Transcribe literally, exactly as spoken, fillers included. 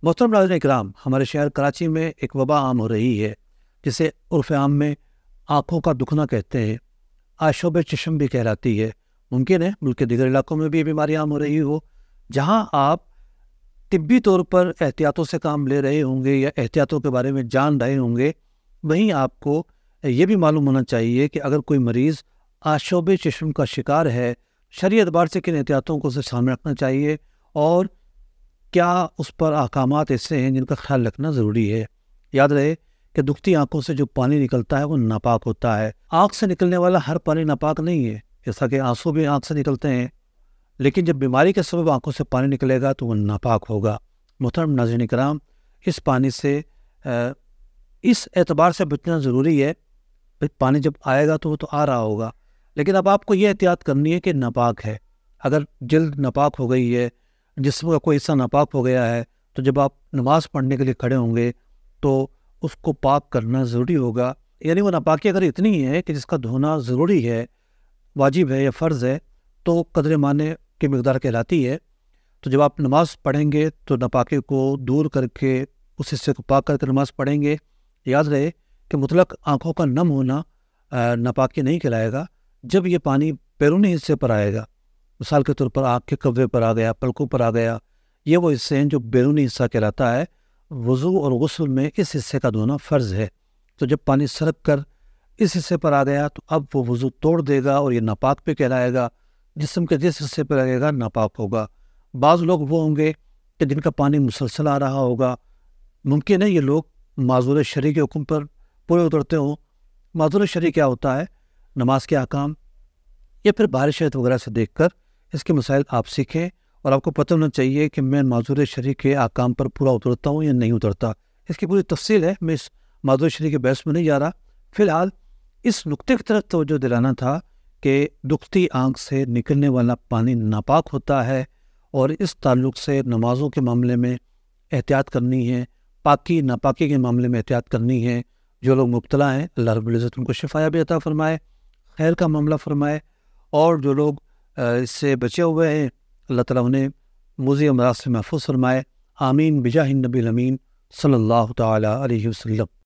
محترم ناظرین اکرام، ہمارے شہر کراچی میں ایک وبا عام ہو رہی ہے جسے عرف عام میں آنکھوں کا دکھنا کہتے ہیں، آشوب چشم بھی کہلاتی ہے۔ ممکن ہے ملک کے دیگر علاقوں میں بھی یہ بیماری عام ہو رہی ہو، جہاں آپ طبی طور پر احتیاطوں سے کام لے رہے ہوں گے یا احتیاطوں کے بارے میں جان رہے ہوں گے، وہیں آپ کو یہ بھی معلوم ہونا چاہیے کہ اگر کوئی مریض آشوب چشم کا شکار ہے، شرعی اعتبار سے کن احتیاطوں کو اسے سامنے رکھنا چاہیے اور کیا اس پر احکامات ایسے ہیں جن کا خیال رکھنا ضروری ہے۔ یاد رہے کہ دکھتی آنکھوں سے جو پانی نکلتا ہے وہ ناپاک ہوتا ہے۔ آنکھ سے نکلنے والا ہر پانی ناپاک نہیں ہے، جیسا کہ آنسو بھی آنکھ سے نکلتے ہیں، لیکن جب بیماری کے سبب آنکھوں سے پانی نکلے گا تو وہ ناپاک ہوگا۔ محترم ناظرین کرام، اس پانی سے اس اعتبار سے بچنا ضروری ہے، پانی جب آئے گا تو وہ تو آ رہا ہوگا، لیکن اب آپ کو یہ احتیاط کرنی ہے کہ ناپاک ہے۔ اگر جلد ناپاک ہو گئی ہے، جسم کا کوئی حصہ ناپاک ہو گیا ہے، تو جب آپ نماز پڑھنے کے لیے کھڑے ہوں گے تو اس کو پاک کرنا ضروری ہوگا۔ یعنی وہ ناپاکی اگر اتنی ہے کہ جس کا دھونا ضروری ہے، واجب ہے یا فرض ہے، تو قدر مانے کی مقدار کہلاتی ہے۔ تو جب آپ نماز پڑھیں گے تو ناپاکی کو دور کر کے اس حصے کو پاک کر کے نماز پڑھیں گے۔ یاد رہے کہ مطلق آنکھوں کا نم ہونا ناپاکی نہیں کہلائے گا۔ جب یہ پانی بیرونی حصے پر آئے گا، مثال کے طور پر آنکھ کے کوے پر آ گیا، پلکوں پر آ گیا، یہ وہ حصے ہیں جو بیرونی حصہ کہلاتا ہے۔ وضو اور غسل میں اس حصے کا دھونا فرض ہے۔ تو جب پانی سرک کر اس حصے پر آ گیا تو اب وہ وضو توڑ دے گا اور یہ ناپاک پہ کہلائے گا۔ جسم کے جس حصے پر لگے گا ناپاک ہوگا۔ بعض لوگ وہ ہوں گے کہ جن کا پانی مسلسل آ رہا ہوگا، ممکن ہے یہ لوگ معذور شرعی کے حکم پر پورے اترتے ہوں۔ معذور شرعی کیا ہوتا ہے؟ نماز کے احکام یا پھر بارش وغیرہ سے دیکھ کر اس کے مسائل آپ سیکھیں، اور آپ کو پتہ ہونا چاہیے کہ میں معذور شرعی کے احکام پر پورا اترتا ہوں یا نہیں اترتا۔ اس کی پوری تفصیل ہے، میں اس معذور شرعی کے بحث میں نہیں جا رہا۔ فی الحال اس نقطے کی طرف توجہ دلانا تھا کہ دکھتی آنکھ سے نکلنے والا پانی ناپاک ہوتا ہے، اور اس تعلق سے نمازوں کے معاملے میں احتیاط کرنی ہے، پاکی ناپاکی کے معاملے میں احتیاط کرنی ہے۔ جو لوگ مبتلا ہیں، اللہ رب العزت ان کو شفا بھی عطا فرمائے، خیر کا معاملہ فرمائے، اور جو لوگ اس سے بچے ہوئے ہیں، اللہ تعالیٰ انہیں موذی امراض سے محفوظ فرمائے۔ آمین بجاہ النبی الامین صلی اللہ تعالیٰ علیہ وسلم۔